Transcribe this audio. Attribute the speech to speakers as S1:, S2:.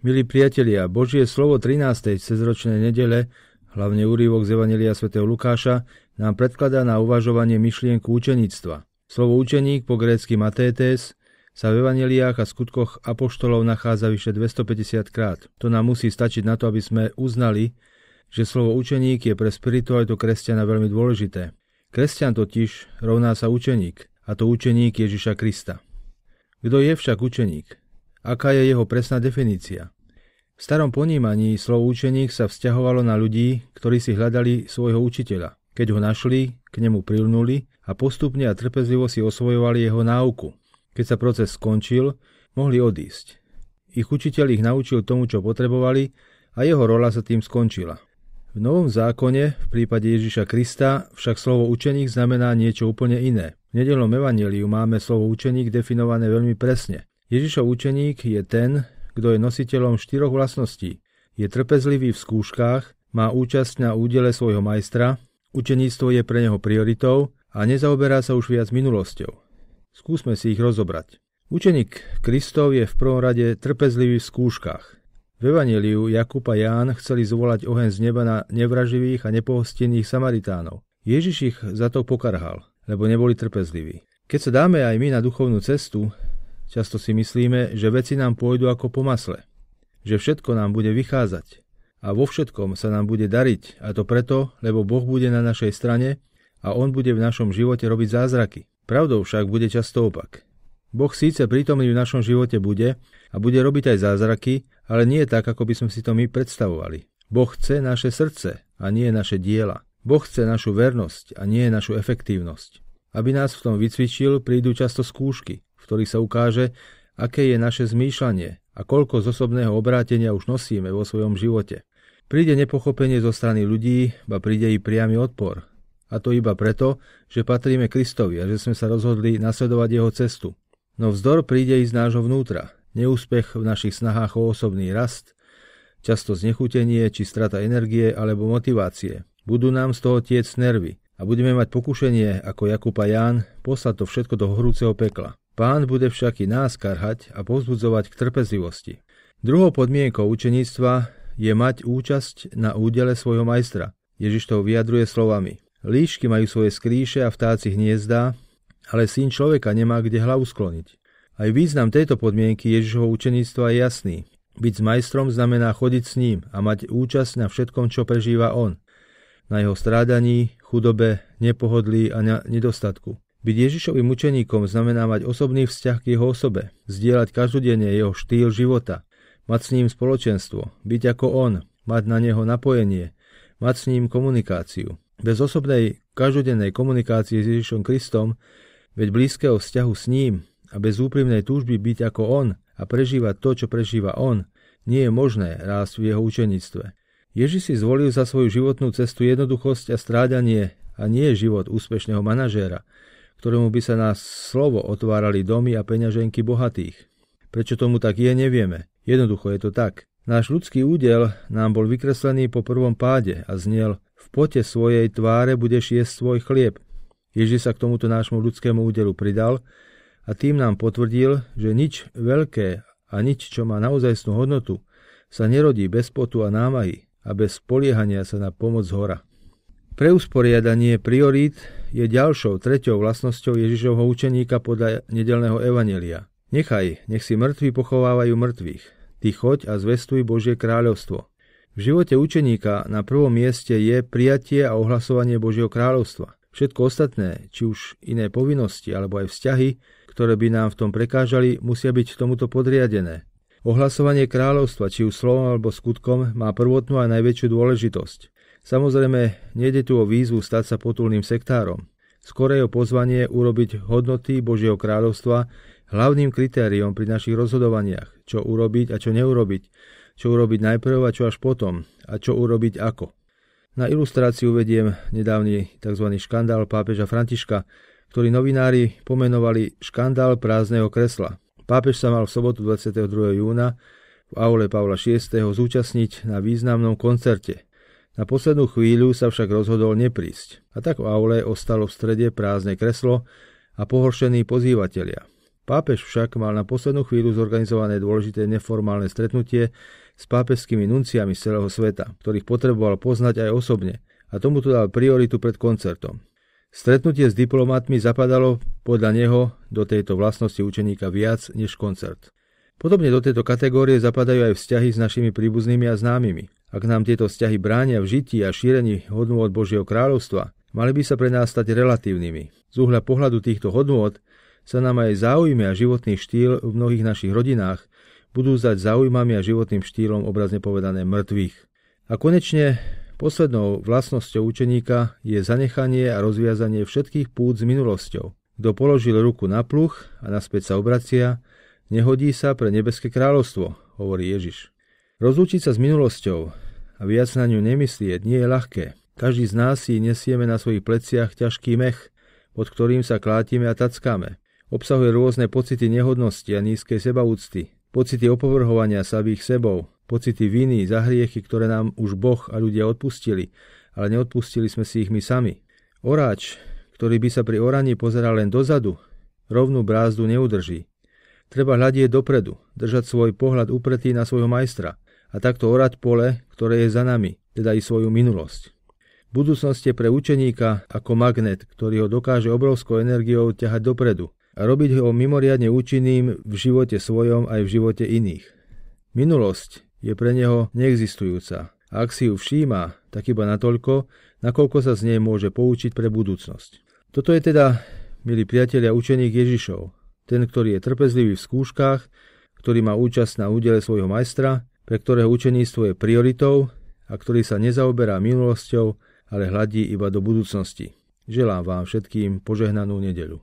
S1: Milí priatelia, Božie slovo 13. cezročnej nedele, hlavne úryvok z Evanjelia svätého Lukáša, nám predkladá na uvažovanie myšlienku učeníctva. Slovo učeník, po grécky matétes, sa v evanjeliách a skutkoch apoštolov nachádza vyše 250 krát. To nám musí stačiť na to, aby sme uznali, že slovo učeník je pre spiritualitu kresťana veľmi dôležité. Kresťan totiž rovná sa učeník, a to učeník Ježiša Krista. Kto je však učeník? Aká je jeho presná definícia? V starom ponímaní slovo učeník sa vzťahovalo na ľudí, ktorí si hľadali svojho učiteľa. Keď ho našli, k nemu prilnuli a postupne a trpezlivo si osvojovali jeho náuku. Keď sa proces skončil, mohli odísť. Ich učiteľ ich naučil tomu, čo potrebovali, a jeho rola sa tým skončila. V Novom zákone, v prípade Ježiša Krista, však slovo učeník znamená niečo úplne iné. V nedeľnom evanjeliu máme slovo učeník definované veľmi presne. Ježišov učeník je ten, kto je nositeľom 4 vlastností. Je trpezlivý v skúškach, má účasť na údele svojho majstra, učeníctvo je pre neho prioritou a nezaoberá sa už viac minulosťou. Skúsme si ich rozobrať. Učeník Kristov je v prvom rade trpezlivý v skúškach. V evanjeliu Jakub a Ján chceli zvolať oheň z neba na nevraživých a nepohostinných Samaritánov. Ježiš ich za to pokarhal, lebo neboli trpezliví. Keď sa dáme aj my na duchovnú cestu, často si myslíme, že veci nám pôjdu ako po masle, že všetko nám bude vychádzať a vo všetkom sa nám bude dariť, a to preto, lebo Boh bude na našej strane a On bude v našom živote robiť zázraky. Pravdou však bude často opak. Boh síce prítomný v našom živote bude a bude robiť aj zázraky, ale nie tak, ako by sme si to my predstavovali. Boh chce naše srdce a nie naše diela. Boh chce našu vernosť a nie našu efektívnosť. Aby nás v tom vycvičil, prídu často skúšky, v ktorých sa ukáže, aké je naše zmýšľanie a koľko z osobného obrátenia už nosíme vo svojom živote. Príde nepochopenie zo strany ľudí, ba príde i priamy odpor. A to iba preto, že patríme Kristovi a že sme sa rozhodli nasledovať jeho cestu. No vzdor príde i z nášho vnútra. Neúspech v našich snahách o osobný rast, často znechutenie či strata energie alebo motivácie. Budú nám z toho tiecť nervy a budeme mať pokušenie ako Jakub a Ján poslať to všetko do horúceho pekla. Pán bude však i nás karhať a povzbudzovať k trpezlivosti. Druhou podmienkou učeníctva je mať účasť na údele svojho majstra. Ježiš to vyjadruje slovami: Líšky majú svoje skríše a vtáci hniezdá, ale syn človeka nemá kde hlavu skloniť. Aj význam tejto podmienky Ježišovho učeníctva je jasný. Byť s majstrom znamená chodiť s ním a mať účasť na všetkom, čo prežíva on. Na jeho strádaní, chudobe, nepohodlí a nedostatku. Byť Ježišovým učeníkom znamená mať osobný vzťah k jeho osobe, zdieľať každodenne jeho štýl života, mať s ním spoločenstvo, byť ako on, mať na neho napojenie, mať s ním komunikáciu. Bez osobnej každodennej komunikácie s Ježišom Kristom, veď blízkeho vzťahu s ním a bez úprimnej túžby byť ako on a prežívať to, čo prežíva on, nie je možné rásť v jeho učeníctve. Ježiš si zvolil za svoju životnú cestu jednoduchosť a strádanie a nie život úspešného manažéra, ktorému by sa na slovo otvárali domy a peňaženky bohatých. Prečo tomu tak je, nevieme. Jednoducho je to tak. Náš ľudský údel nám bol vykreslený po prvom páde a znel: v pote svojej tváre budeš jesť svoj chlieb. Ježiš sa k tomuto nášmu ľudskému údelu pridal a tým nám potvrdil, že nič veľké a nič, čo má naozajstnú hodnotu, sa nerodí bez potu a námahy a bez spoliehania sa na pomoc zhora. Preusporiadanie priorít je ďalšou, treťou vlastnosťou Ježišovho učeníka podľa nedeľného evanjelia. Nech si mŕtvi pochovávajú mŕtvych. Ty choď a zvestuj Božie kráľovstvo. V živote učeníka na prvom mieste je prijatie a ohlasovanie Božieho kráľovstva. Všetko ostatné, či už iné povinnosti alebo aj vzťahy, ktoré by nám v tom prekážali, musia byť tomuto podriadené. Ohlasovanie kráľovstva, či už slovom alebo skutkom, má prvotnú a najväčšiu dôležitosť. Samozrejme, nejde tu o výzvu stať sa potulným sektárom. Skôr je o pozvanie urobiť hodnoty Božieho kráľovstva hlavným kritériom pri našich rozhodovaniach, čo urobiť a čo neurobiť, čo urobiť najprv a čo až potom, a čo urobiť ako. Na ilustráciu vediem nedávny tzv. Škandál pápeža Františka, ktorý novinári pomenovali škandál prázdneho kresla. Pápež sa mal v sobotu 22. júna v aule Pavla VI. Zúčastniť na významnom koncerte. Na poslednú chvíľu sa však rozhodol neprísť. A tak v aule ostalo v strede prázdne kreslo a pohoršení pozývatelia. Pápež však mal na poslednú chvíľu zorganizované dôležité neformálne stretnutie s pápežskými nunciami z celého sveta, ktorých potreboval poznať aj osobne, a tomuto dal prioritu pred koncertom. Stretnutie s diplomatmi zapadalo podľa neho do tejto vlastnosti učeníka viac než koncert. Podobne do tejto kategórie zapadajú aj vzťahy s našimi príbuznými a známymi. Ak nám tieto vzťahy bránia v žití a šírení hodnôt Božieho kráľovstva, mali by sa pre nás stať relatívnymi. Z uhľa pohľadu týchto hodnôt sa nám aj záujmy a životný štýl v mnohých našich rodinách budú zdať záujmami a životným štýlom obrazne povedané mŕtvych. A konečne poslednou vlastnosťou učeníka je zanechanie a rozviazanie všetkých pút s minulosťou. Kto položil ruku na pluh a naspäť sa obracia, nehodí sa pre nebeské kráľovstvo, hovorí Ježiš. Rozlúčiť sa s minulosťou a viac na ňu nemyslieť nie je ľahké. Každý z nás si nesieme na svojich pleciach ťažký mech, pod ktorým sa klátime a tackáme. Obsahuje rôzne pocity nehodnosti a nízkej sebaúcty, pocity opovrhovania samých sebou, pocity viny za hriechy, ktoré nám už Boh a ľudia odpustili, ale neodpustili sme si ich my sami. Oráč, ktorý by sa pri oraní pozeral len dozadu, rovnú brázdu neudrží. Treba hľadieť dopredu, držať svoj pohľad upretý na svojho majstra a takto orať pole, ktoré je za nami, teda i svoju minulosť. Budúcnosť je pre učeníka ako magnet, ktorý ho dokáže obrovskou energiou ťahať dopredu a robiť ho mimoriadne účinným v živote svojom aj v živote iných. Minulosť je pre neho neexistujúca a ak si ju všíma, tak iba natoľko, nakoľko sa z nej môže poučiť pre budúcnosť. Toto je teda, milí priatelia, učeník Ježišov, ten, ktorý je trpezlivý v skúškach, ktorý má účasť na údele svojho majstra, pre ktorého učeníctvo je prioritou a ktorý sa nezaoberá minulosťou, ale hľadí iba do budúcnosti. Želám vám všetkým požehnanú nedeľu.